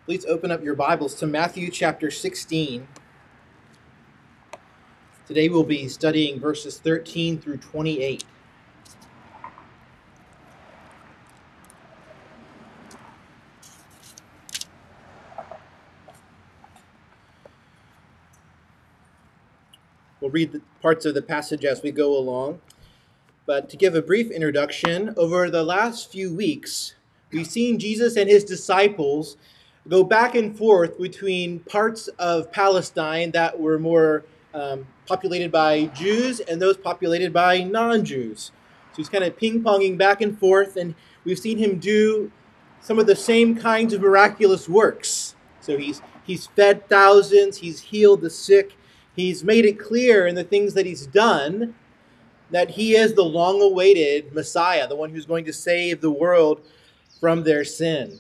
Please open up your Bibles to Matthew chapter 16. Today we'll be studying verses 13 through 28. We'll read the parts of the passage as we go along. But to give a brief introduction, over the last few weeks, we've seen Jesus and his disciples go back and forth between parts of Palestine that were more populated by Jews and those populated by non-Jews. So he's kind of ping-ponging back and forth, and we've seen him do some of the same kinds of miraculous works. So he's fed thousands, he's healed the sick, he's made it clear in the things that he's done that he is the long-awaited Messiah, the one who's going to save the world from their sin.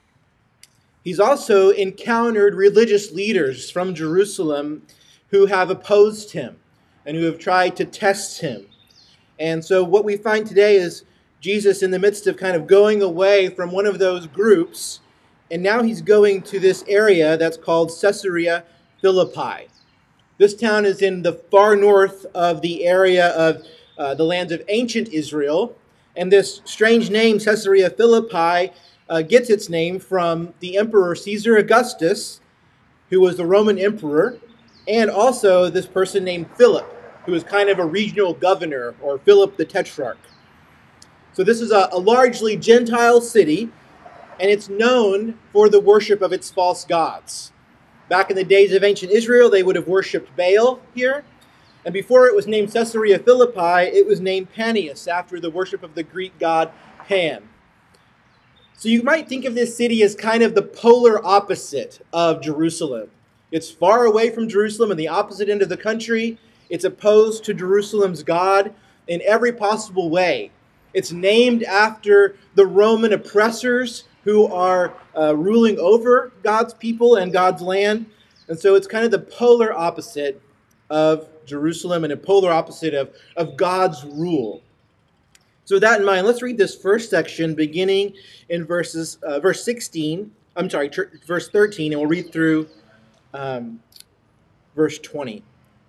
He's also encountered religious leaders from Jerusalem who have opposed him and who have tried to test him. And so what we find today is Jesus in the midst of kind of going away from one of those groups, and now he's going to this area that's called Caesarea Philippi. This town is in the far north of the area of the lands of ancient Israel, and this strange name, Caesarea Philippi, gets its name from the Emperor Caesar Augustus, who was the Roman emperor, and also this person named Philip, who was kind of a regional governor, or Philip the Tetrarch. So this is a largely Gentile city, and it's known for the worship of its false gods. Back in the days of ancient Israel, they would have worshipped Baal here. And before it was named Caesarea Philippi, it was named Panias, after the worship of the Greek god Pan. So you might think of this city as kind of the polar opposite of Jerusalem. It's far away from Jerusalem in the opposite end of the country. It's opposed to Jerusalem's God in every possible way. It's named after the Roman oppressors who are ruling over God's people and God's land. And so it's kind of the polar opposite of Jerusalem and a polar opposite of God's rule. So with that in mind, let's read this first section beginning in verse 13, and we'll read through verse 20.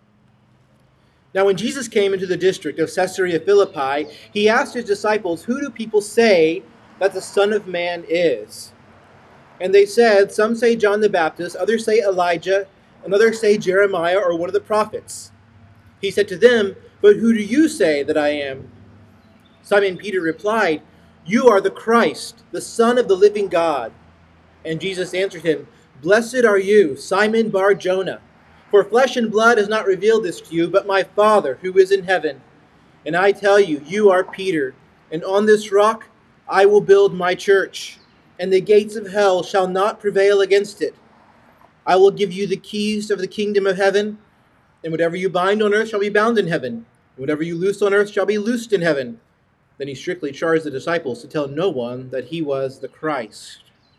Now when Jesus came into the district of Caesarea Philippi, he asked his disciples, "Who do people say that the Son of Man is?" And they said, "Some say John the Baptist, others say Elijah, and others say Jeremiah or one of the prophets." He said to them, "But who do you say that I am?" Simon Peter replied, "You are the Christ, the Son of the living God." And Jesus answered him, "Blessed are you, Simon Bar-Jonah, for flesh and blood has not revealed this to you, but my Father who is in heaven. And I tell you, you are Peter, and on this rock I will build my church, and the gates of hell shall not prevail against it. I will give you the keys of the kingdom of heaven, and whatever you bind on earth shall be bound in heaven, and whatever you loose on earth shall be loosed in heaven." Then he strictly charged the disciples to tell no one that he was the Christ.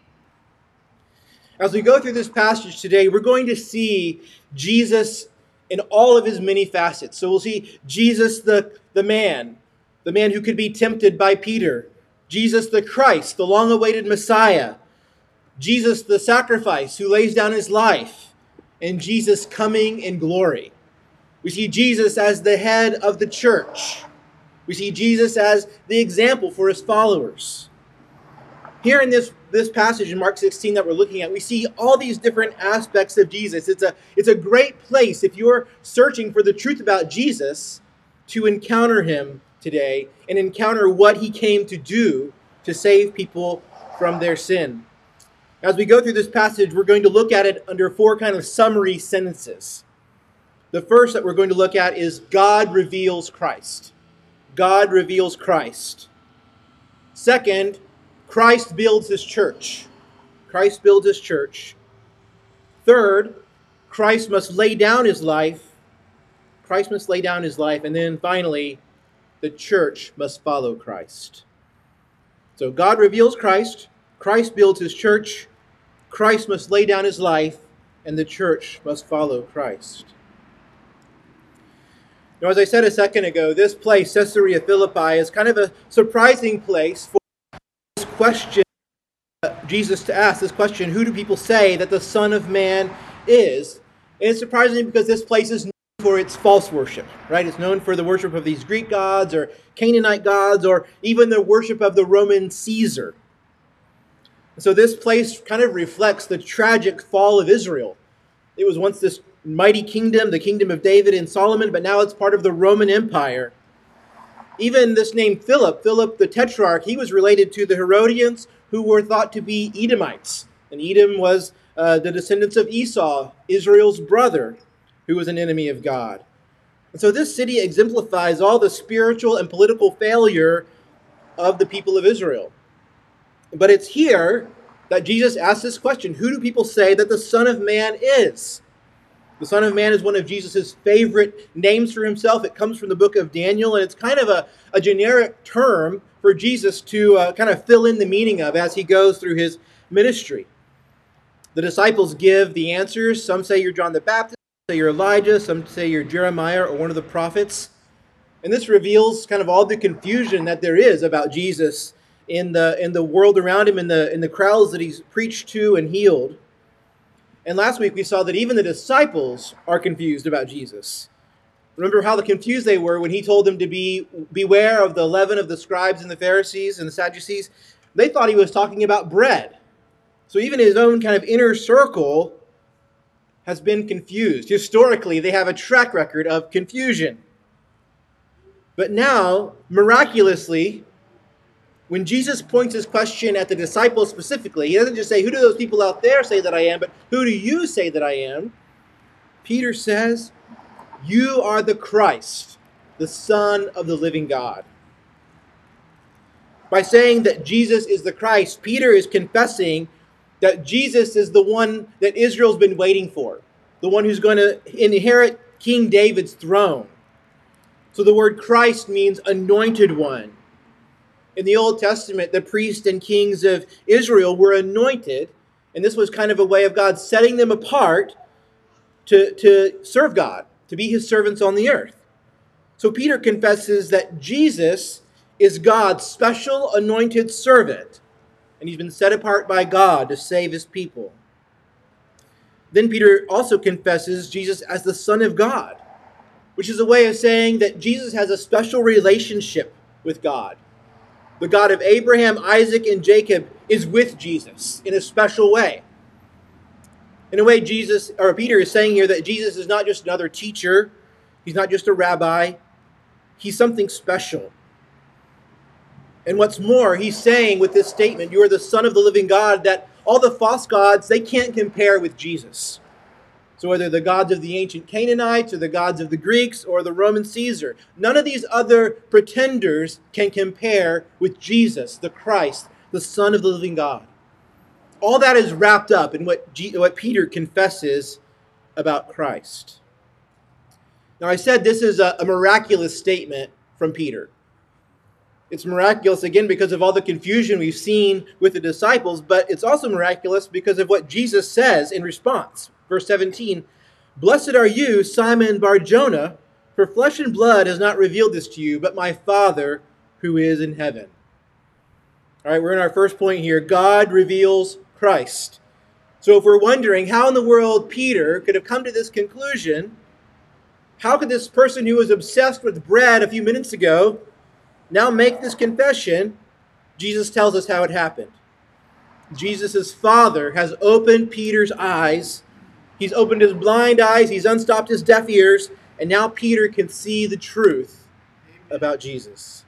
As we go through this passage today, we're going to see Jesus in all of his many facets. So we'll see Jesus the man who could be tempted by Peter, Jesus the Christ, the long-awaited Messiah, Jesus the sacrifice who lays down his life, and Jesus coming in glory. We see Jesus as the head of the church. We see Jesus as the example for his followers. Here in this passage in Mark 16 that we're looking at, we see all these different aspects of Jesus. It's a great place, if you're searching for the truth about Jesus, to encounter him today and encounter what he came to do to save people from their sin. As we go through this passage, we're going to look at it under four kind of summary sentences. The first that we're going to look at is God reveals Christ. God reveals Christ. Second, Christ builds his church. Christ builds his church. Third, Christ must lay down his life. Christ must lay down his life. And then finally, the church must follow Christ. So God reveals Christ. Christ builds his church. Christ must lay down his life. And the church must follow Christ. Now, as I said a second ago, this place, Caesarea Philippi, is kind of a surprising place for this question Jesus to ask this question, who do people say that the Son of Man is? And it's surprising because this place is known for its false worship, right? It's known for the worship of these Greek gods or Canaanite gods or even the worship of the Roman Caesar. So this place kind of reflects the tragic fall of Israel. It was once this mighty kingdom, the kingdom of David and Solomon, but now it's part of the Roman Empire. Even this name Philip the Tetrarch, he was related to the Herodians, who were thought to be Edomites. And Edom was the descendants of Esau, Israel's brother, who was an enemy of God. And so this city exemplifies all the spiritual and political failure of the people of Israel. But it's here that Jesus asks this question, who do people say that the Son of Man is? The Son of Man is one of Jesus' favorite names for himself. It comes from the book of Daniel, and it's kind of a generic term for Jesus to kind of fill in the meaning of as he goes through his ministry. The disciples give the answers. Some say you're John the Baptist, some say you're Elijah, some say you're Jeremiah or one of the prophets. And this reveals kind of all the confusion that there is about Jesus in the world around him, in the crowds that he's preached to and healed. And last week we saw that even the disciples are confused about Jesus. Remember how confused they were when he told them to beware of the leaven of the scribes and the Pharisees and the Sadducees. They thought he was talking about bread. So even his own kind of inner circle has been confused. Historically, they have a track record of confusion. But now, miraculously, when Jesus points his question at the disciples specifically, he doesn't just say, who do those people out there say that I am, but who do you say that I am? Peter says, you are the Christ, the Son of the living God. By saying that Jesus is the Christ, Peter is confessing that Jesus is the one that Israel's been waiting for, the one who's going to inherit King David's throne. So the word Christ means anointed one. In the Old Testament, the priests and kings of Israel were anointed, and this was kind of a way of God setting them apart to serve God, to be his servants on the earth. So Peter confesses that Jesus is God's special anointed servant, and he's been set apart by God to save his people. Then Peter also confesses Jesus as the Son of God, which is a way of saying that Jesus has a special relationship with God. The God of Abraham, Isaac, and Jacob is with Jesus in a special way. In a way, Peter is saying here that Jesus is not just another teacher. He's not just a rabbi. He's something special. And what's more, he's saying with this statement, you are the Son of the living God, that all the false gods, they can't compare with Jesus. So whether the gods of the ancient Canaanites or the gods of the Greeks or the Roman Caesar, none of these other pretenders can compare with Jesus, the Christ, the Son of the living God. All that is wrapped up in what Peter confesses about Christ. Now I said this is a miraculous statement from Peter. It's miraculous, again, because of all the confusion we've seen with the disciples, but it's also miraculous because of what Jesus says in response. Verse 17, blessed are you, Simon Bar-Jonah, for flesh and blood has not revealed this to you, but my Father who is in heaven. All right, we're in our first point here. God reveals Christ. So if we're wondering how in the world Peter could have come to this conclusion, how could this person who was obsessed with bread a few minutes ago now make this confession? Jesus tells us how it happened. Jesus' Father has opened Peter's eyes. He's opened his blind eyes. He's unstopped his deaf ears. And now Peter can see the truth about Jesus.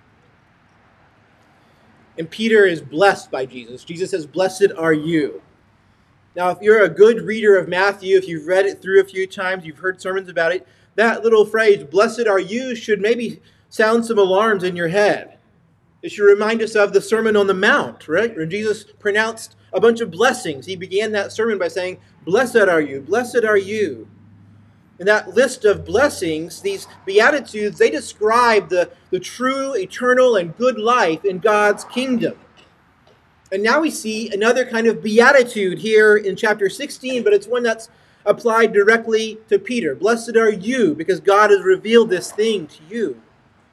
And Peter is blessed by Jesus. Jesus says, blessed are you. Now, if you're a good reader of Matthew, if you've read it through a few times, you've heard sermons about it, that little phrase, blessed are you, should maybe sound some alarms in your head. It should remind us of the Sermon on the Mount, right? Where Jesus pronounced a bunch of blessings. He began that sermon by saying, blessed are you, blessed are you. And that list of blessings, these Beatitudes, they describe the true, eternal, and good life in God's kingdom. And now we see another kind of beatitude here in chapter 16, but it's one that's applied directly to Peter. Blessed are you, because God has revealed this thing to you.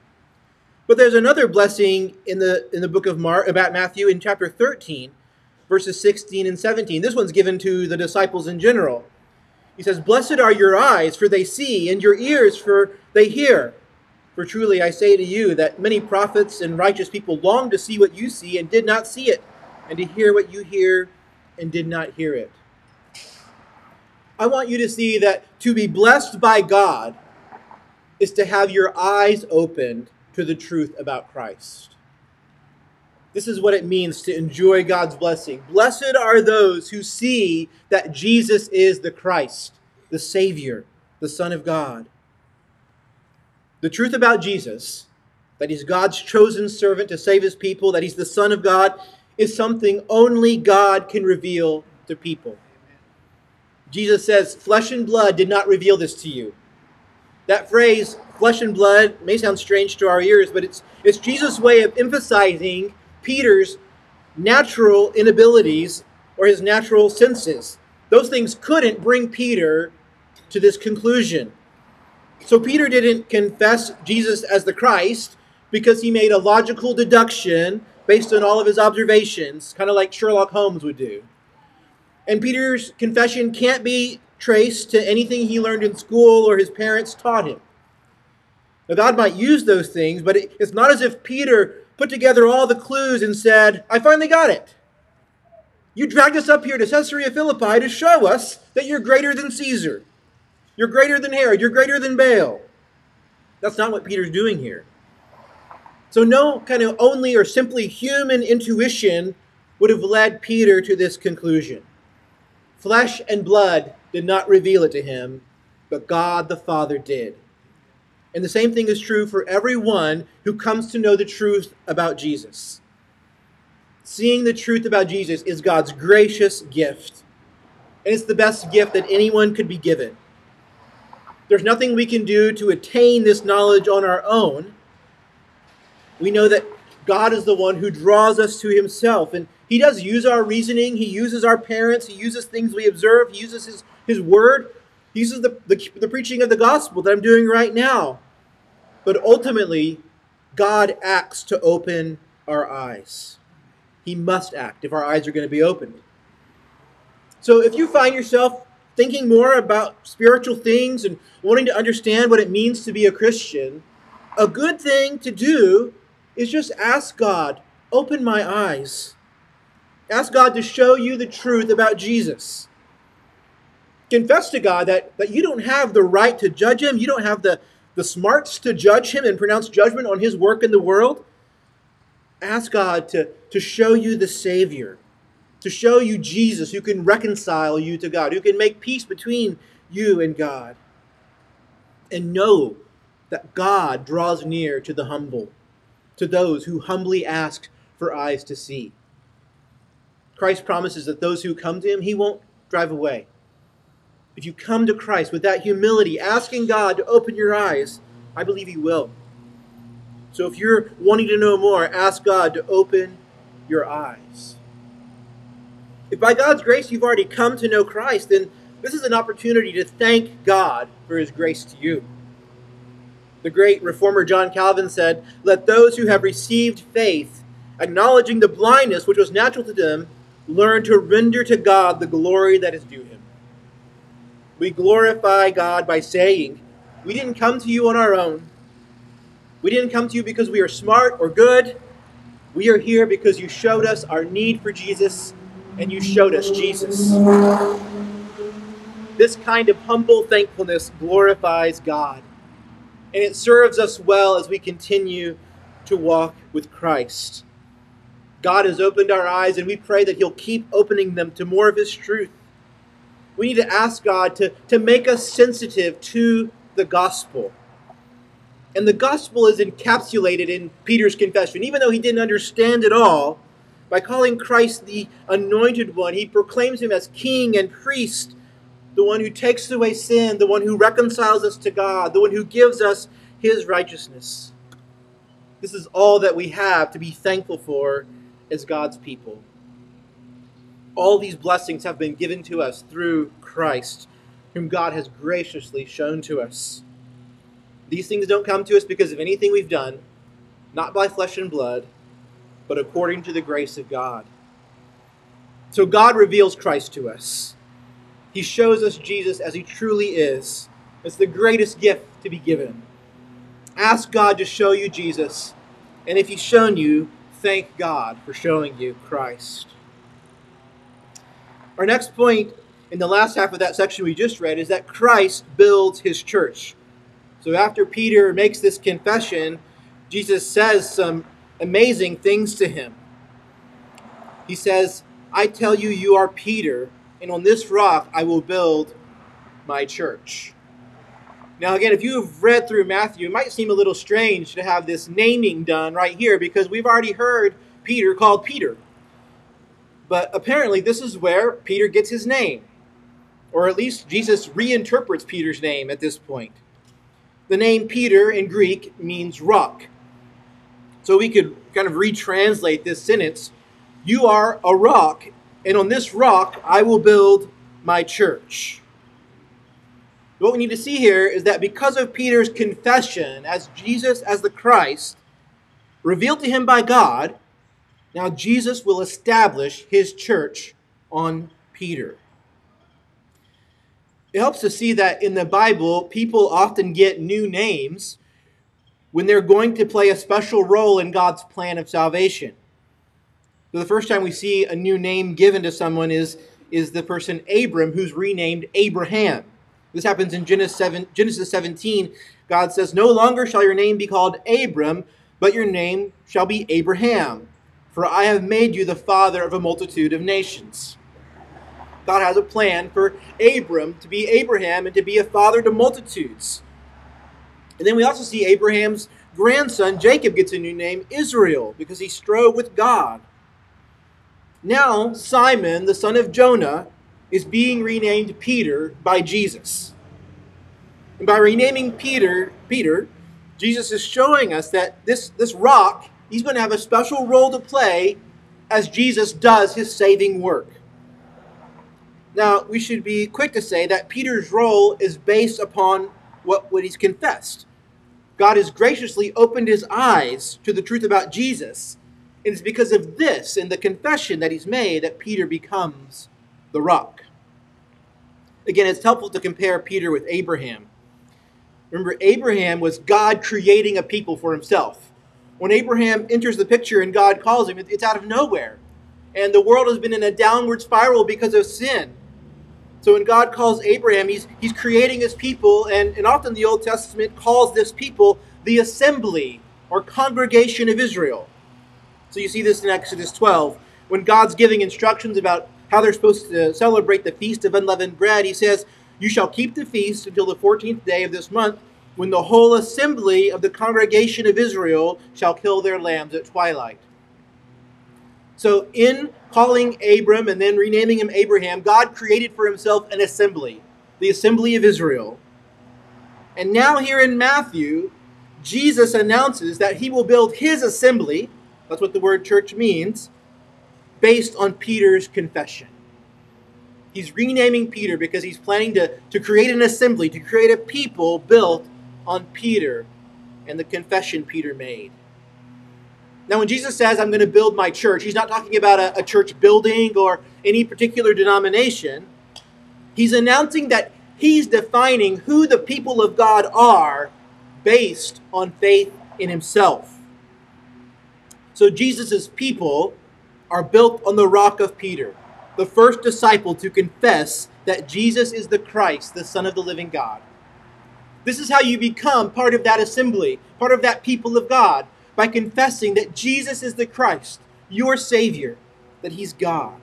But there's another blessing in the book of Mark about Matthew in chapter 13, verses 16 and 17. This one's given to the disciples in general. He says, "Blessed are your eyes, for they see, and your ears, for they hear. For truly I say to you that many prophets and righteous people longed to see what you see and did not see it, and to hear what you hear and did not hear it." I want you to see that to be blessed by God is to have your eyes opened to the truth about Christ. This is what it means to enjoy God's blessing. Blessed are those who see that Jesus is the Christ, the Savior, the Son of God. The truth about Jesus, that he's God's chosen servant to save his people, that he's the Son of God, is something only God can reveal to people. Jesus says, "Flesh and blood did not reveal this to you." That phrase, flesh and blood, may sound strange to our ears, but it's Jesus' way of emphasizing Peter's natural inabilities or his natural senses. Those things couldn't bring Peter to this conclusion. So Peter didn't confess Jesus as the Christ because he made a logical deduction based on all of his observations, kind of like Sherlock Holmes would do. And Peter's confession can't be traced to anything he learned in school or his parents taught him. Now, God might use those things, but it's not as if Peter put together all the clues and said, "I finally got it. You dragged us up here to Caesarea Philippi to show us that you're greater than Caesar. You're greater than Herod. You're greater than Baal." That's not what Peter's doing here. So no kind of only or simply human intuition would have led Peter to this conclusion. Flesh and blood did not reveal it to him, but God the Father did. And the same thing is true for everyone who comes to know the truth about Jesus. Seeing the truth about Jesus is God's gracious gift. And it's the best gift that anyone could be given. There's nothing we can do to attain this knowledge on our own. We know that God is the one who draws us to himself. And he does use our reasoning. He uses our parents. He uses things we observe. He uses his word. He uses the preaching of the gospel that I'm doing right now. But ultimately, God acts to open our eyes. He must act if our eyes are going to be opened. So if you find yourself thinking more about spiritual things and wanting to understand what it means to be a Christian, a good thing to do is just ask God, "Open my eyes." Ask God to show you the truth about Jesus. Confess to God that you don't have the right to judge him. You don't have the smarts to judge him and pronounce judgment on his work in the world. Ask God to show you the Savior, to show you Jesus who can reconcile you to God, who can make peace between you and God. And know that God draws near to the humble, to those who humbly ask for eyes to see. Christ promises that those who come to him, he won't drive away. If you come to Christ with that humility, asking God to open your eyes, I believe he will. So if you're wanting to know more, ask God to open your eyes. If by God's grace you've already come to know Christ, then this is an opportunity to thank God for his grace to you. The great reformer John Calvin said, "Let those who have received faith, acknowledging the blindness which was natural to them, learn to render to God the glory that is due him." We glorify God by saying, "We didn't come to you on our own. We didn't come to you because we are smart or good. We are here because you showed us our need for Jesus, and you showed us Jesus." This kind of humble thankfulness glorifies God, and it serves us well as we continue to walk with Christ. God has opened our eyes, and we pray that he'll keep opening them to more of his truth. We need to ask God to make us sensitive to the gospel. And the gospel is encapsulated in Peter's confession. Even though he didn't understand it all, by calling Christ the Anointed One, he proclaims him as King and Priest, the one who takes away sin, the one who reconciles us to God, the one who gives us his righteousness. This is all that we have to be thankful for as God's people. All these blessings have been given to us through Christ, whom God has graciously shown to us. These things don't come to us because of anything we've done, not by flesh and blood, but according to the grace of God. So God reveals Christ to us. He shows us Jesus as he truly is. It's the greatest gift to be given. Ask God to show you Jesus, and if he's shown you, thank God for showing you Christ. Our next point in the last half of that section we just read is that Christ builds his church. So after Peter makes this confession, Jesus says some amazing things to him. He says, I tell you, you are Peter, and on this rock I will build my church. Now again, if you have read through Matthew, it might seem a little strange to have this naming done right here because we've already heard Peter called Peter. But apparently this is where Peter gets his name. Or at least Jesus reinterprets Peter's name at this point. The name Peter in Greek means rock. So we could kind of retranslate this sentence. You are a rock, and on this rock I will build my church. What we need to see here is that because of Peter's confession as Jesus as the Christ, revealed to him by God, now Jesus will establish his church on Peter. It helps to see that in the Bible, people often get new names when they're going to play a special role in God's plan of salvation. So the first time we see a new name given to someone is the person Abram, who's renamed Abraham. This happens in Genesis 17. God says, no longer shall your name be called Abram, but your name shall be Abraham, for I have made you the father of a multitude of nations. God has a plan for Abram to be Abraham and to be a father to multitudes. And then we also see Abraham's grandson, Jacob, gets a new name, Israel, because he strove with God. Now, Simon, the son of Jonah, is being renamed Peter by Jesus. And by renaming Peter, Jesus is showing us that this rock, he's going to have a special role to play as Jesus does his saving work. Now, we should be quick to say that Peter's role is based upon what he's confessed. God has graciously opened his eyes to the truth about Jesus. And it's because of this and the confession that he's made that Peter becomes the rock. Again, it's helpful to compare Peter with Abraham. Remember, Abraham was God creating a people for himself. When Abraham enters the picture and God calls him, it's out of nowhere. And the world has been in a downward spiral because of sin. So when God calls Abraham, he's creating his people, and often the Old Testament calls this people the assembly or congregation of Israel. So you see this in Exodus 12. When God's giving instructions about how they're supposed to celebrate the Feast of Unleavened Bread, he says, you shall keep the feast until the 14th day of this month, when the whole assembly of the congregation of Israel shall kill their lambs at twilight. So in calling Abram and then renaming him Abraham, God created for himself an assembly, the assembly of Israel. And now here in Matthew, Jesus announces that he will build his assembly, that's what the word church means, based on Peter's confession. He's renaming Peter because he's planning to create an assembly, to create a people built on Peter and the confession Peter made. Now, when Jesus says, I'm going to build my church, he's not talking about a church building or any particular denomination. He's announcing that he's defining who the people of God are based on faith in himself. So Jesus' people are built on the rock of Peter, the first disciple to confess that Jesus is the Christ, the Son of the living God. This is how you become part of that assembly, part of that people of God, by confessing that Jesus is the Christ, your Savior, that he's God.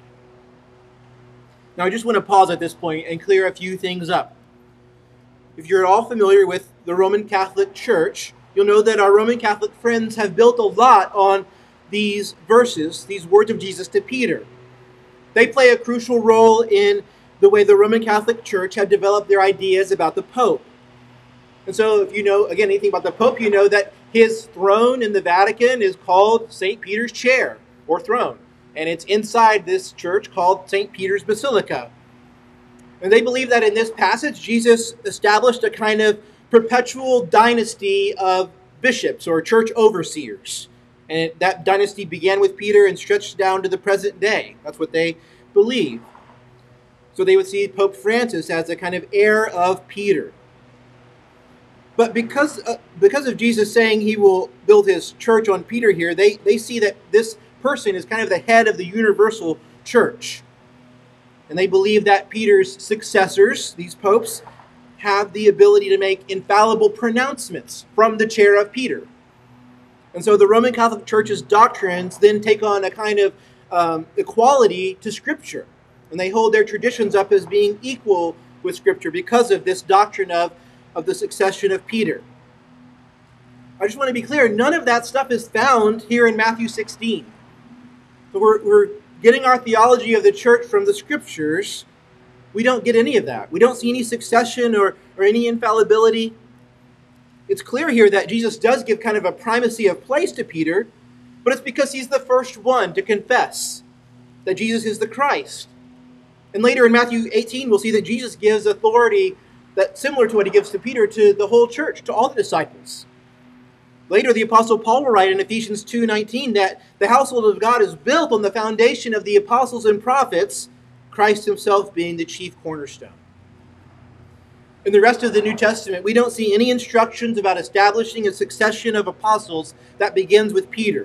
Now, I just want to pause at this point and clear a few things up. If you're all familiar with the Roman Catholic Church, you'll know that our Roman Catholic friends have built a lot on these verses, these words of Jesus to Peter. They play a crucial role in the way the Roman Catholic Church have developed their ideas about the Pope. And so if you know, again, anything about the Pope, you know that his throne in the Vatican is called St. Peter's chair or throne. And it's inside this church called St. Peter's Basilica. And they believe that in this passage, Jesus established a kind of perpetual dynasty of bishops or church overseers. And that dynasty began with Peter and stretched down to the present day. That's what they believe. So they would see Pope Francis as a kind of heir of Peter. But because of Jesus saying he will build his church on Peter here, they see that this person is kind of the head of the universal church. And they believe that Peter's successors, these popes, have the ability to make infallible pronouncements from the chair of Peter. And so the Roman Catholic Church's doctrines then take on a kind of equality to Scripture. And they hold their traditions up as being equal with Scripture because of this doctrine of the succession of Peter. I just want to be clear, none of that stuff is found here in Matthew 16. So we're getting our theology of the church from the Scriptures. We don't get any of that. We don't see any succession or any infallibility. It's clear here that Jesus does give kind of a primacy of place to Peter, but it's because he's the first one to confess that Jesus is the Christ. And later in Matthew 18, we'll see that Jesus gives authority that's similar to what he gives to Peter to the whole church, to all the disciples. Later, the Apostle Paul will write in Ephesians 2:19 that the household of God is built on the foundation of the apostles and prophets, Christ himself being the chief cornerstone. In the rest of the New Testament, we don't see any instructions about establishing a succession of apostles that begins with Peter.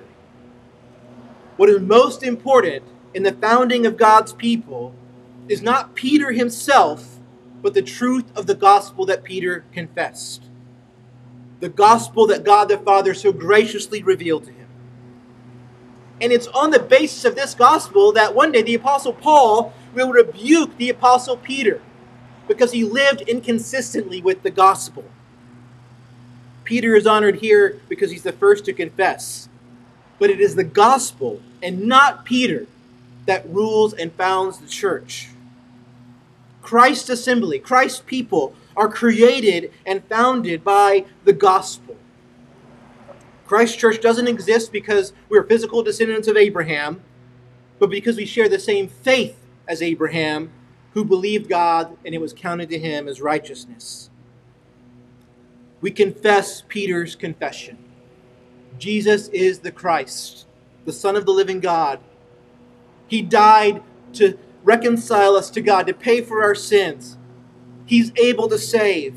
What is most important in the founding of God's people is not Peter himself, but the truth of the gospel that Peter confessed. The gospel that God the Father so graciously revealed to him. And it's on the basis of this gospel that one day the Apostle Paul will rebuke the Apostle Peter because he lived inconsistently with the gospel. Peter is honored here because he's the first to confess. But it is the gospel and not Peter that rules and founds the church. Christ's assembly, Christ's people are created and founded by the gospel. Christ's church doesn't exist because we're physical descendants of Abraham, but because we share the same faith as Abraham, who believed God and it was counted to him as righteousness. We confess Peter's confession. Jesus is the Christ, the Son of the living God. He died to reconcile us to God, to pay for our sins. He's able to save.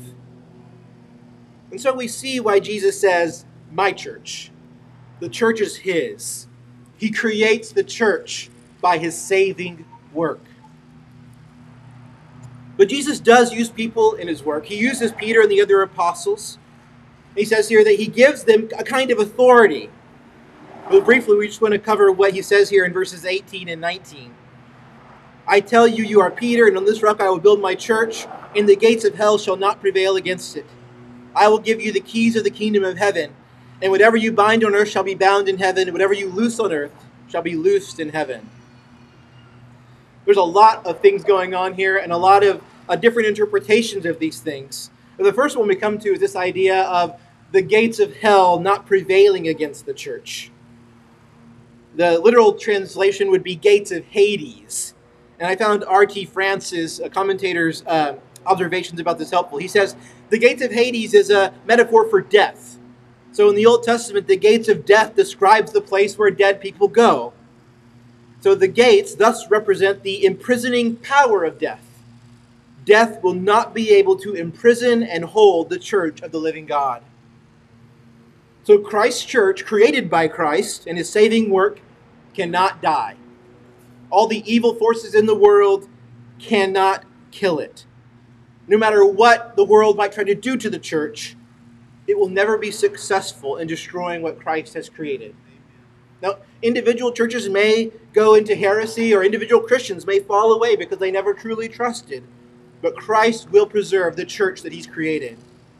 And so we see why Jesus says, my church. The church is his. He creates the church by his saving work. But Jesus does use people in his work. He uses Peter and the other apostles. He says here that he gives them a kind of authority. But briefly, we just want to cover what he says here in verses 18 and 19. I tell you, you are Peter, and on this rock I will build my church, and the gates of hell shall not prevail against it. I will give you the keys of the kingdom of heaven, and whatever you bind on earth shall be bound in heaven, and whatever you loose on earth shall be loosed in heaven. There's a lot of things going on here, and a lot of different interpretations of these things. But the first one we come to is this idea of the gates of hell not prevailing against the church. The literal translation would be gates of Hades. And I found R.T. France's commentator's observations about this helpful. He says, the gates of Hades is a metaphor for death. So in the Old Testament, the gates of death describes the place where dead people go. So the gates thus represent the imprisoning power of death. Death will not be able to imprison and hold the church of the living God. So Christ's church, created by Christ and his saving work, cannot die. All the evil forces in the world cannot kill it. No matter what the world might try to do to the church, it will never be successful in destroying what Christ has created. Now, individual churches may go into heresy, or individual Christians may fall away because they never truly trusted. But Christ will preserve the church that he's created.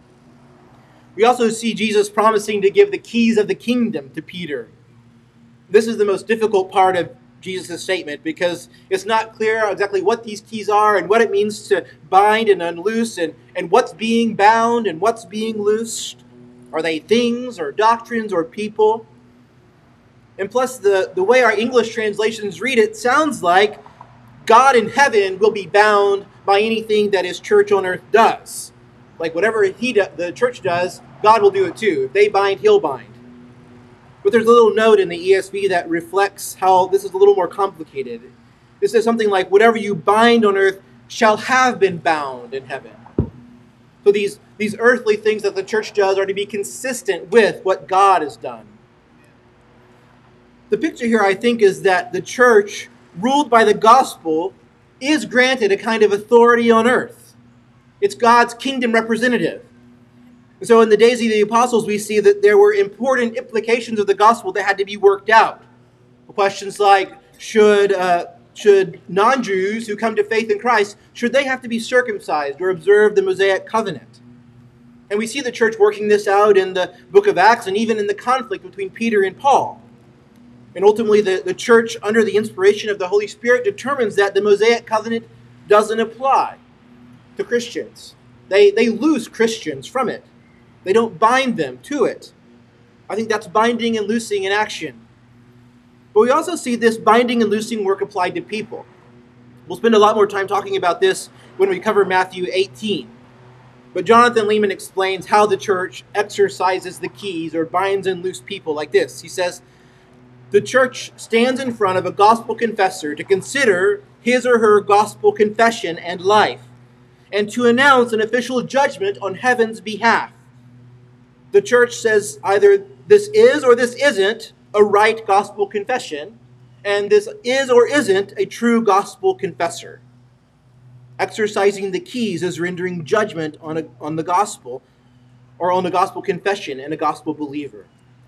We also see Jesus promising to give the keys of the kingdom to Peter. This is the most difficult part of Jesus' statement because it's not clear exactly what these keys are and what it means to bind and unloose and what's being bound and what's being loosed. Are they things or doctrines or people? And plus, the way our English translations read it sounds like God in heaven will be bound by anything that his church on earth does. Like whatever the church does, God will do it too. If they bind, he'll bind. But there's a little note in the ESV that reflects how this is a little more complicated. It says something like, whatever you bind on earth shall have been bound in heaven. So these earthly things that the church does are to be consistent with what God has done. The picture here, I think, is that the church, ruled by the gospel, is granted a kind of authority on earth. It's God's kingdom representative. And so in the days of the apostles, we see that there were important implications of the gospel that had to be worked out. Questions like, should non-Jews who come to faith in Christ, should they have to be circumcised or observe the Mosaic covenant? And we see the church working this out in the book of Acts and even in the conflict between Peter and Paul. And ultimately, the church, under the inspiration of the Holy Spirit, determines that the Mosaic covenant doesn't apply to Christians. They loose Christians from it. They don't bind them to it. I think that's binding and loosing in action. But we also see this binding and loosing work applied to people. We'll spend a lot more time talking about this when we cover Matthew 18. But Jonathan Leeman explains how the church exercises the keys or binds and loose people like this. He says, the church stands in front of a gospel confessor to consider his or her gospel confession and life, and to announce an official judgment on heaven's behalf. The church says either this is or this isn't a right gospel confession, and this is or isn't a true gospel confessor. Exercising the keys is rendering judgment on the gospel, or on the gospel confession and a gospel believer.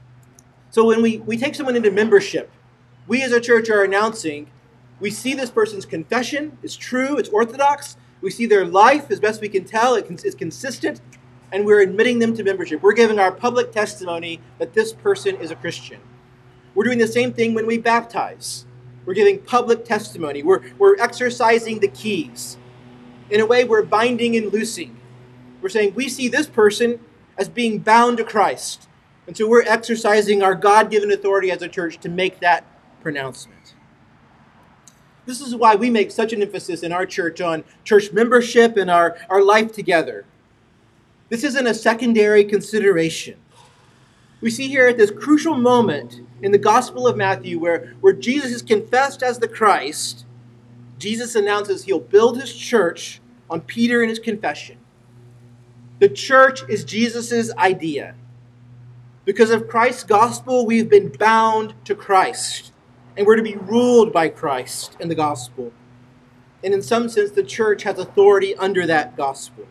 So when we take someone into membership, we as a church are announcing, we see this person's confession, it's true, it's orthodox, we see their life, as best we can tell, it's consistent, and we're admitting them to membership. We're giving our public testimony that this person is a Christian. We're doing the same thing when we baptize. We're giving public testimony. We're exercising the keys. In a way, we're binding and loosing. We're saying we see this person as being bound to Christ. And so we're exercising our God-given authority as a church to make that pronouncement. This is why we make such an emphasis in our church on church membership and our life together. This isn't a secondary consideration. We see here at this crucial moment in the Gospel of Matthew where Jesus is confessed as the Christ, Jesus announces he'll build his church on Peter and his confession. The church is Jesus' idea. Because of Christ's gospel, we've been bound to Christ, and we're to be ruled by Christ in the gospel. And in some sense, the church has authority under that gospel.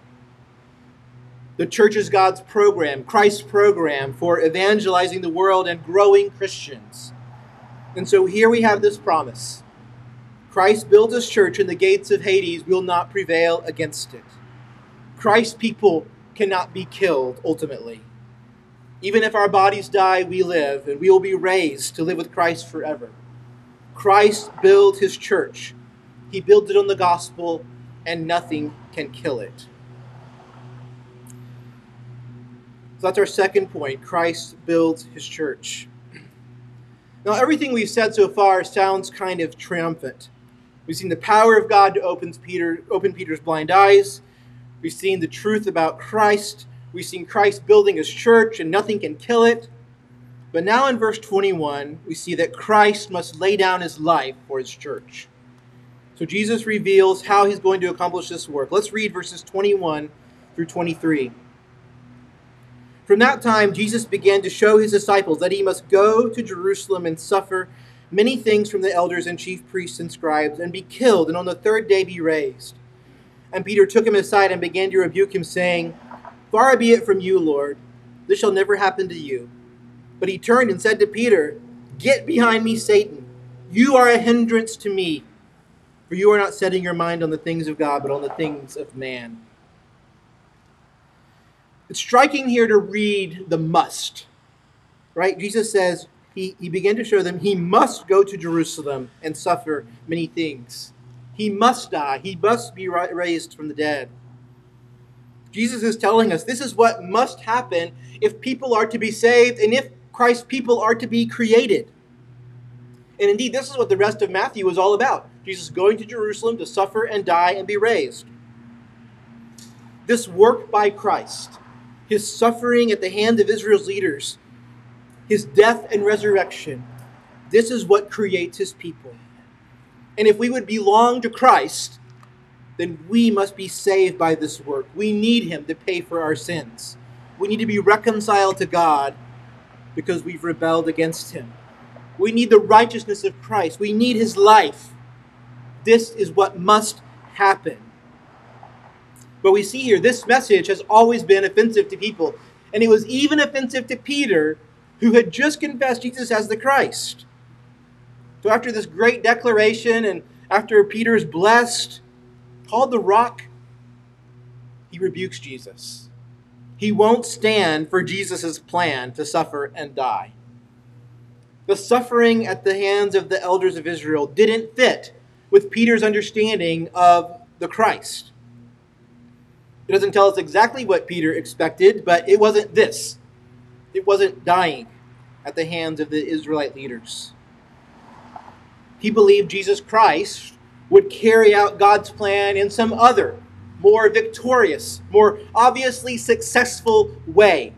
The church is God's program, Christ's program for evangelizing the world and growing Christians. And so here we have this promise. Christ builds his church, and the gates of Hades will not prevail against it. Christ's people cannot be killed, ultimately. Even if our bodies die, we live, and we will be raised to live with Christ forever. Christ builds his church. He builds it on the gospel, and nothing can kill it. So that's our second point. Christ builds his church. Now, everything we've said so far sounds kind of triumphant. We've seen the power of God to open Peter's blind eyes. We've seen the truth about Christ. We've seen Christ building his church, and nothing can kill it. But now in verse 21, we see that Christ must lay down his life for his church. So Jesus reveals how he's going to accomplish this work. Let's read verses 21 through 23. From that time, Jesus began to show his disciples that he must go to Jerusalem and suffer many things from the elders and chief priests and scribes, and be killed, and on the third day be raised. And Peter took him aside and began to rebuke him, saying, Far be it from you, Lord, this shall never happen to you. But he turned and said to Peter, Get behind me, Satan. You are a hindrance to me, for you are not setting your mind on the things of God, but on the things of man. It's striking here to read the must, right? Jesus says, he began to show them he must go to Jerusalem and suffer many things. He must die. He must be raised from the dead. Jesus is telling us this is what must happen if people are to be saved and if Christ's people are to be created. And indeed, this is what the rest of Matthew is all about. Jesus going to Jerusalem to suffer and die and be raised. This work by Christ, his suffering at the hand of Israel's leaders, his death and resurrection, this is what creates his people. And if we would belong to Christ, then we must be saved by this work. We need him to pay for our sins. We need to be reconciled to God because we've rebelled against him. We need the righteousness of Christ. We need his life. This is what must happen. But we see here, this message has always been offensive to people. And it was even offensive to Peter, who had just confessed Jesus as the Christ. So after this great declaration, and after Peter is blessed, called the rock, he rebukes Jesus. He won't stand for Jesus' plan to suffer and die. The suffering at the hands of the elders of Israel didn't fit with Peter's understanding of the Christ. It doesn't tell us exactly what Peter expected, but it wasn't this. It wasn't dying at the hands of the Israelite leaders. He believed Jesus Christ would carry out God's plan in some other, more victorious, more obviously successful way.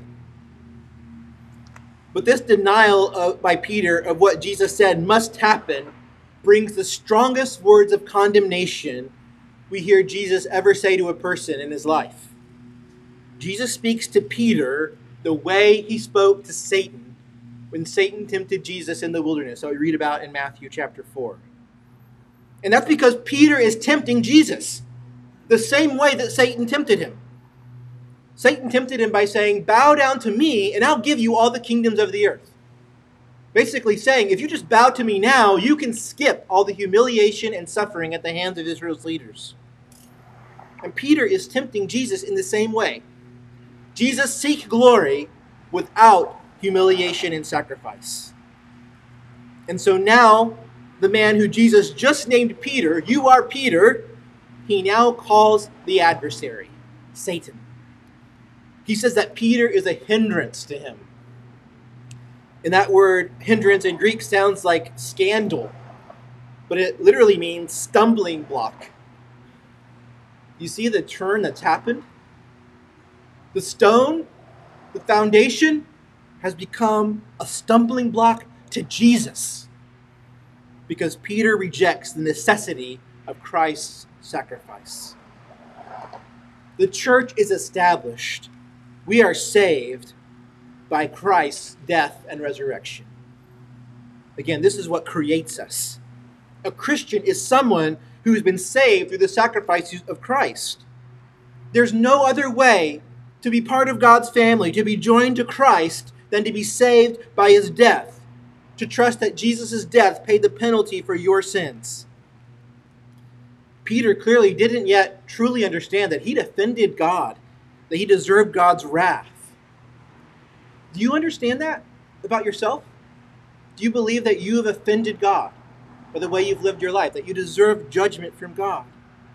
But this denial by Peter of what Jesus said must happen brings the strongest words of condemnation we hear Jesus ever say to a person in his life. Jesus speaks to Peter the way he spoke to Satan when Satan tempted Jesus in the wilderness, so we read about in Matthew chapter 4. And that's because Peter is tempting Jesus the same way that Satan tempted him. Satan tempted him by saying, "Bow down to me and I'll give you all the kingdoms of the earth." Basically saying, if you just bow to me now, you can skip all the humiliation and suffering at the hands of Israel's leaders. And Peter is tempting Jesus in the same way. Jesus seek glory without humiliation and sacrifice. And so now, the man who Jesus just named Peter, "You are Peter," he now calls the adversary, Satan. He says that Peter is a hindrance to him. And that word hindrance in Greek sounds like scandal, but it literally means stumbling block. You see the turn that's happened? The stone, the foundation, has become a stumbling block to Jesus because Peter rejects the necessity of Christ's sacrifice. The church is established. We are saved by Christ's death and resurrection. Again, this is what creates us. A Christian is someone who's been saved through the sacrifices of Christ. There's no other way to be part of God's family, to be joined to Christ, than to be saved by his death, to trust that Jesus' death paid the penalty for your sins. Peter clearly didn't yet truly understand that he'd offended God, that he deserved God's wrath. Do you understand that about yourself? Do you believe that you have offended God by the way you've lived your life, that you deserve judgment from God?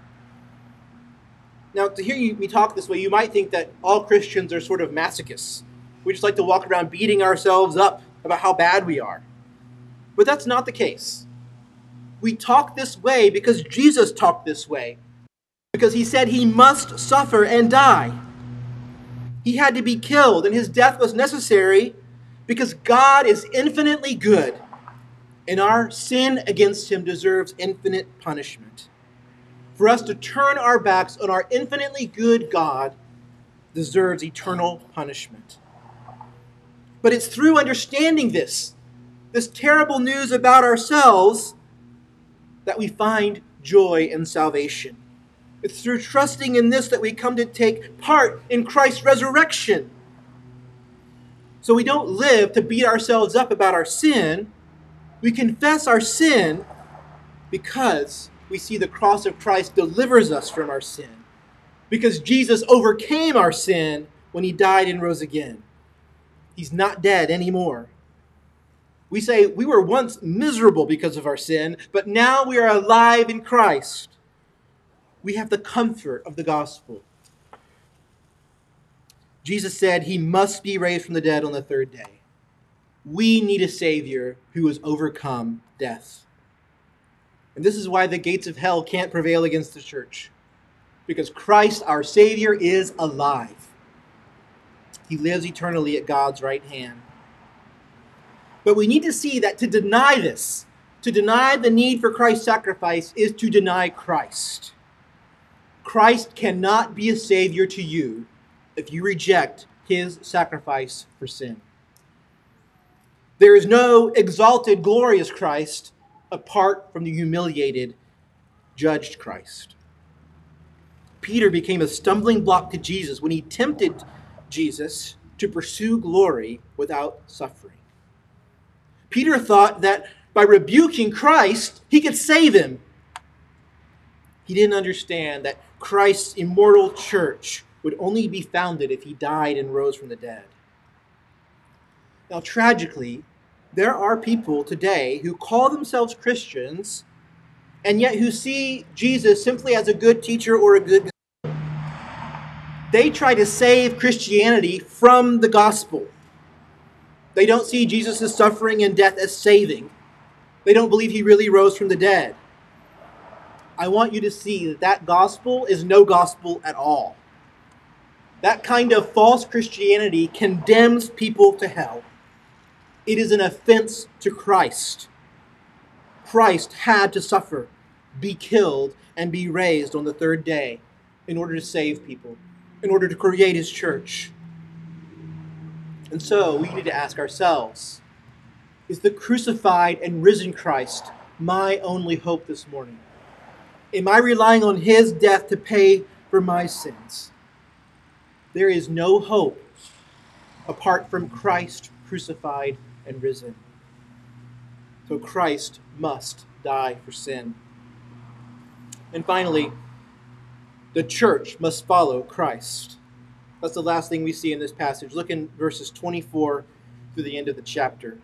Now, to hear me talk this way, you might think that all Christians are sort of masochists. We just like to walk around beating ourselves up about how bad we are. But that's not the case. We talk this way because Jesus talked this way, because he said he must suffer and die. He had to be killed, and his death was necessary because God is infinitely good, and our sin against him deserves infinite punishment. For us to turn our backs on our infinitely good God deserves eternal punishment. But it's through understanding this terrible news about ourselves, that we find joy and salvation. It's through trusting in this that we come to take part in Christ's resurrection. So we don't live to beat ourselves up about our sin. We confess our sin because we see the cross of Christ delivers us from our sin. Because Jesus overcame our sin when he died and rose again. He's not dead anymore. We say we were once miserable because of our sin, but now we are alive in Christ. We have the comfort of the gospel. Jesus said he must be raised from the dead on the third day. We need a Savior who has overcome death. And this is why the gates of hell can't prevail against the church. Because Christ, our Savior, is alive. He lives eternally at God's right hand. But we need to see that to deny this, To deny the need for Christ's sacrifice is to deny Christ. Christ cannot be a Savior to you if you reject his sacrifice for sin. There is no exalted, glorious Christ apart from the humiliated, judged Christ. Peter became a stumbling block to Jesus when he tempted Jesus to pursue glory without suffering. Peter thought that by rebuking Christ, he could save him. He didn't understand that Christ's immortal church would only be founded if he died and rose from the dead. Now, tragically, there are people today who call themselves Christians and yet who see Jesus simply as a good teacher or a good disciple. They try to save Christianity from the gospel. They don't see Jesus' suffering and death as saving. They don't believe he really rose from the dead. I want you to see that that gospel is no gospel at all. That kind of false Christianity condemns people to hell. It is an offense to Christ. Christ had to suffer, be killed, and be raised on the third day in order to save people, in order to create his church. And so we need to ask ourselves, is the crucified and risen Christ my only hope this morning? Am I relying on his death to pay for my sins? There is no hope apart from Christ crucified and risen. So Christ must die for sin. And finally, the church must follow Christ. That's the last thing we see in this passage. Look in verses 24 through the end of the chapter.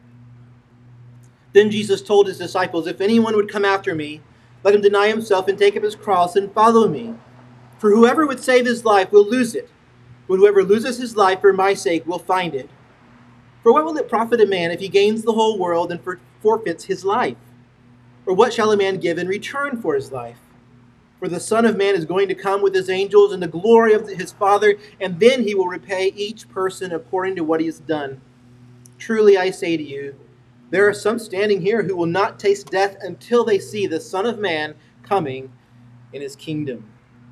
Then Jesus told his disciples, "If anyone would come after me, let him deny himself and take up his cross and follow me. For whoever would save his life will lose it, but whoever loses his life for my sake will find it. For what will it profit a man if he gains the whole world and forfeits his life? Or what shall a man give in return for his life? For the Son of Man is going to come with his angels in the glory of his Father, and then he will repay each person according to what he has done. Truly I say to you, there are some standing here who will not taste death until they see the Son of Man coming in his kingdom."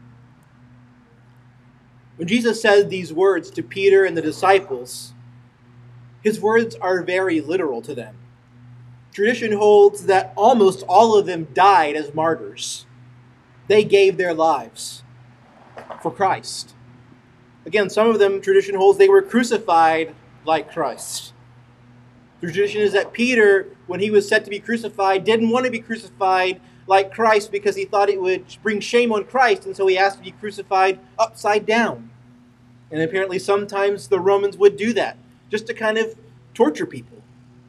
When Jesus said these words to Peter and the disciples, his words are very literal to them. Tradition holds that almost all of them died as martyrs. They gave their lives for Christ. Again, some of them, tradition holds, they were crucified like Christ. The tradition is that Peter, when he was set to be crucified, didn't want to be crucified like Christ because he thought it would bring shame on Christ, and so he asked to be crucified upside down. And apparently sometimes the Romans would do that, just to kind of torture people.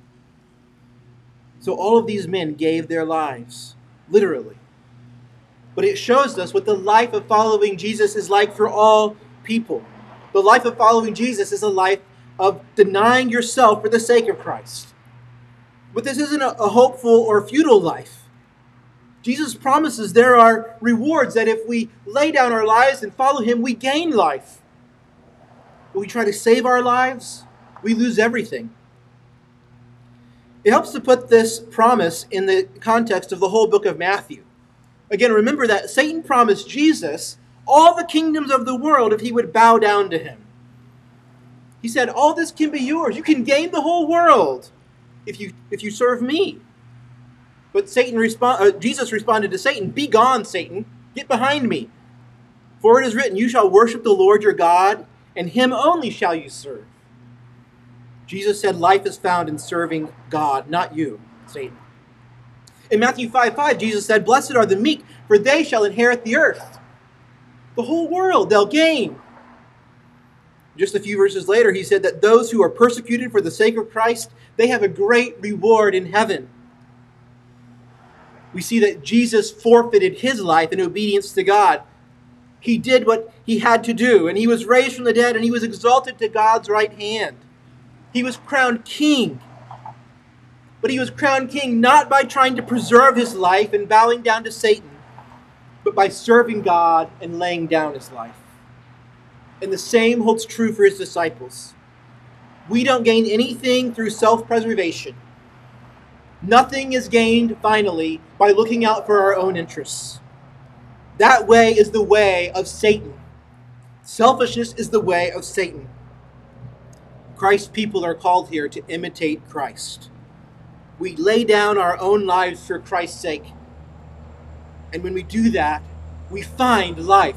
So all of these men gave their lives, literally. But it shows us what the life of following Jesus is like for all people. The life of following Jesus is a life of denying yourself for the sake of Christ. But this isn't a hopeful or futile life. Jesus promises there are rewards that if we lay down our lives and follow him, we gain life. When we try to save our lives, we lose everything. It helps to put this promise in the context of the whole book of Matthew. Again, remember that Satan promised Jesus all the kingdoms of the world if he would bow down to him. He said, all this can be yours. You can gain the whole world if you serve me. But Jesus responded to Satan, "Be gone, Satan. Get behind me. For it is written, you shall worship the Lord your God, and him only shall you serve." Jesus said life is found in serving God, not you, Satan. In Matthew 5:5, Jesus said, "Blessed are the meek, for they shall inherit the earth." The whole world they'll gain. Just a few verses later, he said that those who are persecuted for the sake of Christ, they have a great reward in heaven. We see that Jesus forfeited his life in obedience to God. He did what he had to do, and he was raised from the dead, and he was exalted to God's right hand. He was crowned king. But he was crowned king not by trying to preserve his life and bowing down to Satan, but by serving God and laying down his life. And the same holds true for his disciples. We don't gain anything through self-preservation. Nothing is gained, finally, by looking out for our own interests. That way is the way of Satan. Selfishness is the way of Satan. Christ's people are called here to imitate Christ. We lay down our own lives for Christ's sake. And when we do that, we find life.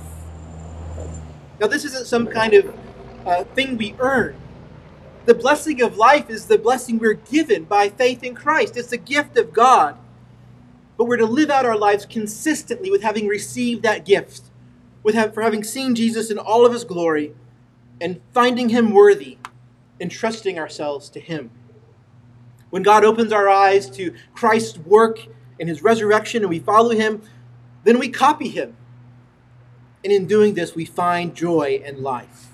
Now, this isn't some kind of thing we earn. The blessing of life is the blessing we're given by faith in Christ. It's a gift of God. But we're to live out our lives consistently with having received that gift, for having seen Jesus in all of his glory and finding him worthy, entrusting ourselves to him. When God opens our eyes to Christ's work and his resurrection and we follow him, then we copy him. And in doing this, we find joy and life.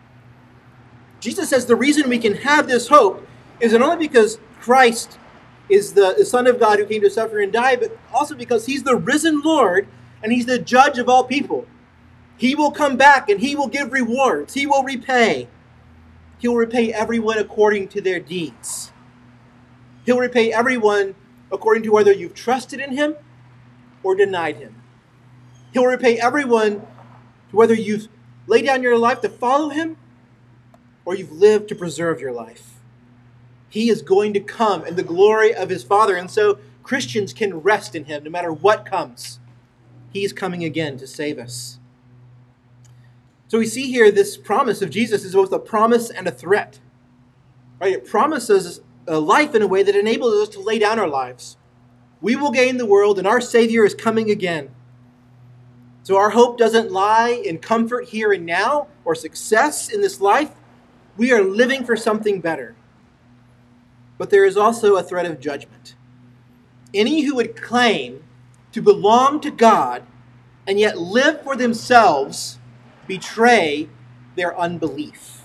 Jesus says the reason we can have this hope is not only because Christ is the Son of God who came to suffer and die, but also because he's the risen Lord and he's the judge of all people. He will come back and he will give rewards. He will repay. He will repay everyone according to their deeds. He'll repay everyone according to whether you've trusted in him or denied him. He'll repay everyone to whether you've laid down your life to follow him or you've lived to preserve your life. He is going to come in the glory of his Father, and so Christians can rest in him no matter what comes. He is coming again to save us. So we see here this promise of Jesus is both a promise and a threat. Right? It promises a life in a way that enables us to lay down our lives. We will gain the world, and our Savior is coming again. So our hope doesn't lie in comfort here and now or success in this life. We are living for something better. But there is also a threat of judgment. Any who would claim to belong to God and yet live for themselves betray their unbelief.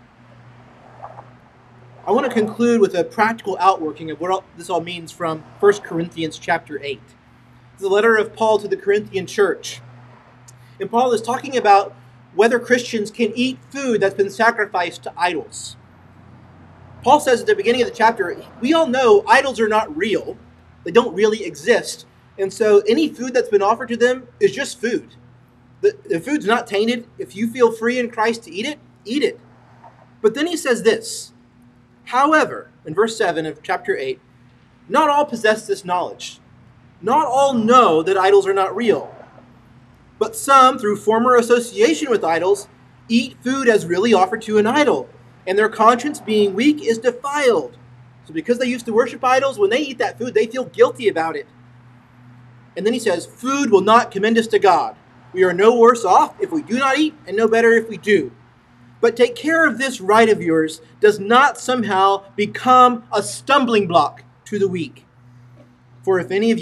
I want to conclude with a practical outworking of what this all means from 1 Corinthians chapter 8. It's the letter of Paul to the Corinthian church. And Paul is talking about whether Christians can eat food that's been sacrificed to idols. Paul says at the beginning of the chapter, we all know idols are not real. They don't really exist. And so any food that's been offered to them is just food. The food's not tainted. If you feel free in Christ to eat it, eat it. But then he says this, however, in verse 7 of chapter 8, not all possess this knowledge. Not all know that idols are not real. But some, through former association with idols, eat food as really offered to an idol, and their conscience, being weak, is defiled. So because they used to worship idols, when they eat that food, they feel guilty about it. And then he says, food will not commend us to God. We are no worse off if we do not eat, and no better if we do. But take care of this right of yours does not somehow become a stumbling block to the weak. For if anyone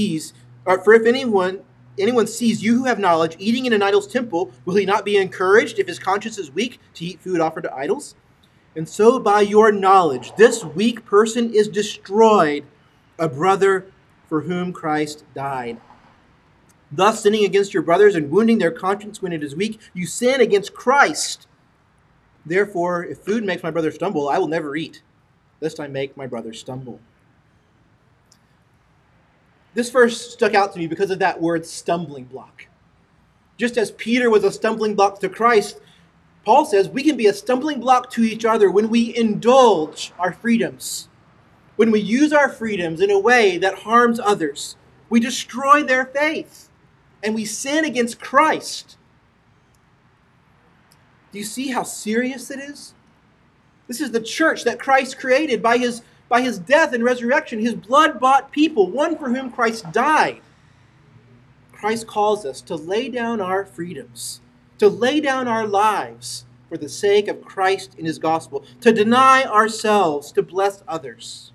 sees you who have knowledge eating in an idol's temple, will he not be encouraged if his conscience is weak to eat food offered to idols? And so by your knowledge, this weak person is destroyed, a brother for whom Christ died. Thus, sinning against your brothers and wounding their conscience when it is weak, you sin against Christ. Therefore, if food makes my brother stumble, I will never eat, lest I make my brother stumble. This verse stuck out to me because of that word stumbling block. Just as Peter was a stumbling block to Christ, Paul says we can be a stumbling block to each other when we indulge our freedoms. When we use our freedoms in a way that harms others, we destroy their faith and we sin against Christ. Do you see how serious it is? This is the church that Christ created by his death and resurrection, his blood-bought people, one for whom Christ died. Christ calls us to lay down our freedoms, to lay down our lives for the sake of Christ and his gospel, to deny ourselves to bless others.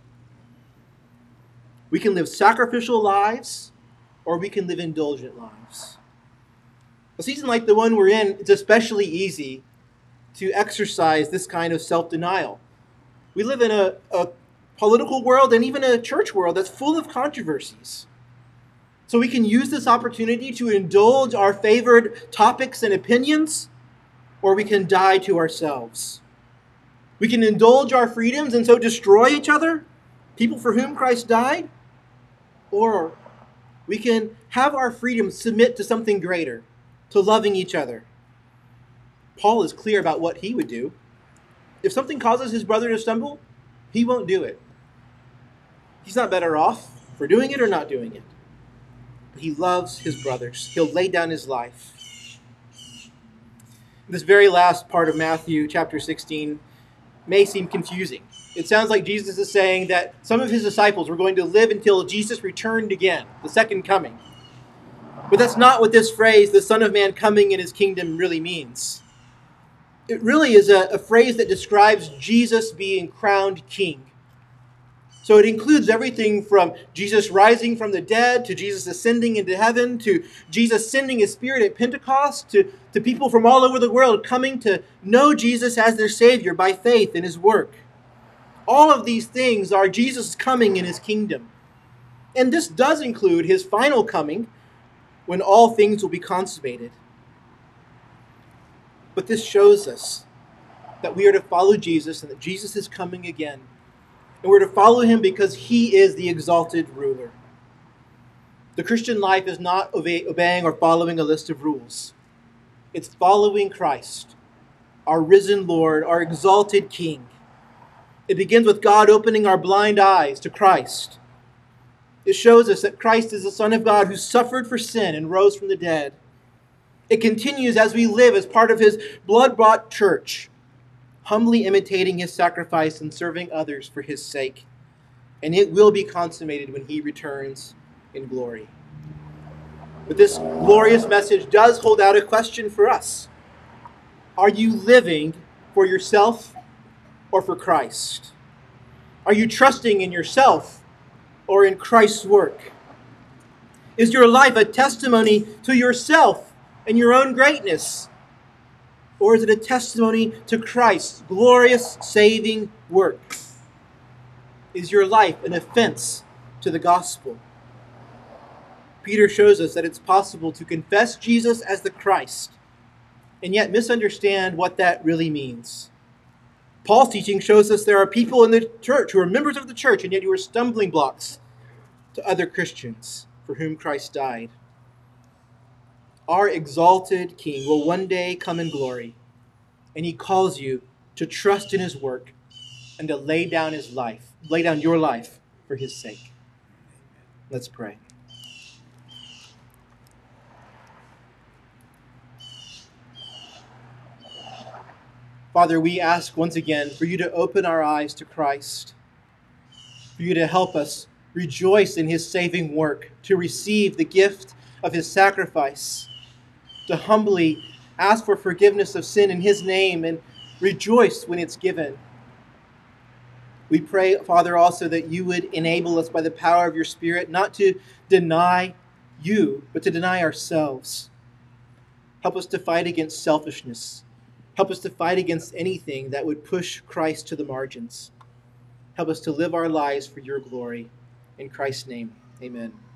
We can live sacrificial lives, or we can live indulgent lives. A season like the one we're in, it's especially easy to exercise this kind of self-denial. We live in a political world and even a church world that's full of controversies. So we can use this opportunity to indulge our favored topics and opinions, or we can die to ourselves. We can indulge our freedoms and so destroy each other. people for whom Christ died, or we can have our freedom submit to something greater, to loving each other. Paul is clear about what he would do. If something causes his brother to stumble, he won't do it. He's not better off for doing it or not doing it. But he loves his brothers. He'll lay down his life. This very last part of Matthew chapter 16 may seem confusing. It sounds like Jesus is saying that some of his disciples were going to live until Jesus returned again, the second coming. But that's not what this phrase, the Son of Man coming in his kingdom, really means. It really is a phrase that describes Jesus being crowned king. So it includes everything from Jesus rising from the dead, to Jesus ascending into heaven, to Jesus sending his Spirit at Pentecost, to people from all over the world coming to know Jesus as their Savior by faith in his work. All of these things are Jesus coming in his kingdom. And this does include his final coming, when all things will be consummated. But this shows us that we are to follow Jesus and that Jesus is coming again. And we're to follow him because he is the exalted ruler. The Christian life is not obeying or following a list of rules. It's following Christ, our risen Lord, our exalted King. It begins with God opening our blind eyes to Christ. It shows us that Christ is the Son of God who suffered for sin and rose from the dead. It continues as we live as part of his blood-bought church, humbly imitating his sacrifice and serving others for his sake. And it will be consummated when he returns in glory. But this glorious message does hold out a question for us. Are you living for yourself or for Christ? Are you trusting in yourself or in Christ's work? Is your life a testimony to yourself and your own greatness? Or is it a testimony to Christ's glorious saving work? Is your life an offense to the gospel? Peter shows us that it's possible to confess Jesus as the Christ and yet misunderstand what that really means. Paul's teaching shows us there are people in the church who are members of the church and yet who are stumbling blocks to other Christians for whom Christ died. Our exalted King will one day come in glory, and he calls you to trust in his work and to lay down your life for his sake. Let's pray. Father, we ask once again for you to open our eyes to Christ, for you to help us rejoice in his saving work, to receive the gift of his sacrifice, to humbly ask for forgiveness of sin in his name and rejoice when it's given. We pray, Father, also that you would enable us by the power of your Spirit not to deny you, but to deny ourselves. Help us to fight against selfishness. Help us to fight against anything that would push Christ to the margins. Help us to live our lives for your glory. In Christ's name, amen.